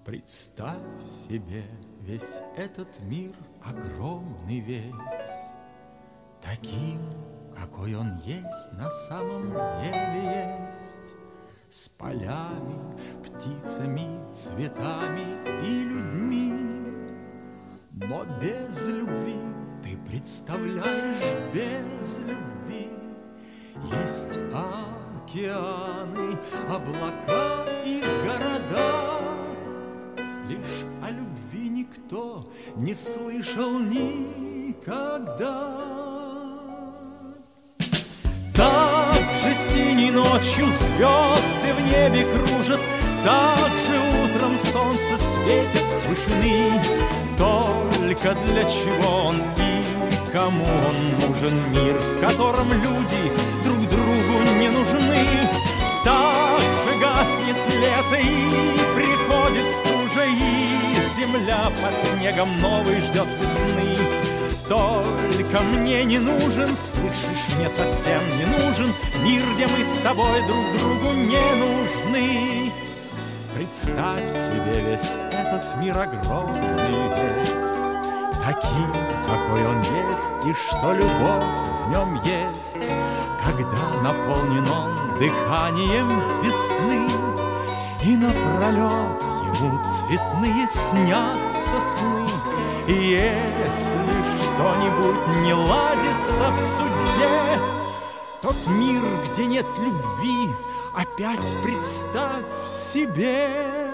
Представь себе весь этот мир огромный весь, таким, какой он есть на самом деле есть, с полями, птицами, цветами и людьми. Но без любви, ты представляешь, без любви есть океаны, облака и города. Лишь о любви никто не слышал никогда. Так же синей ночью звезды в небе кружат, так же утром солнце светит с вышины. Только для чего он и кому он нужен мир, в котором люди друг другу не нужны? Так же гаснет лето и приходит стужа, и земля под снегом новой ждет весны. Только мне не нужен, слышишь, мне совсем не нужен мир, где мы с тобой друг другу не нужны. Представь себе весь этот мир огромный весь, таким, какой он есть, и что любовь в нем есть, когда наполнен он дыханием весны, и напролет ему цветные снятся сны. И если что-нибудь не ладится в судьбе, тот мир, где нет любви, опять представь себе.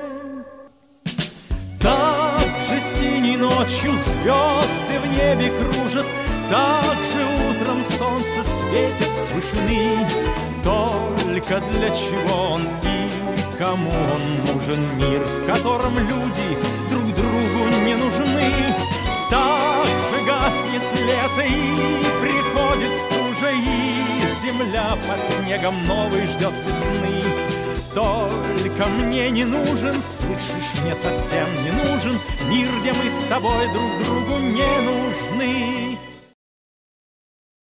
Так же синей ночью звезды в небе кружат, так же утром солнце светит с вышины. Только для чего он и кому он нужен мир, в котором люди друг другу не нужны? Так же гаснет лето и приходит стужа, и земля под снегом новой ждет весны. Только мне не нужен, слышишь, мне совсем не нужен мир, где мы с тобой друг другу не нужны.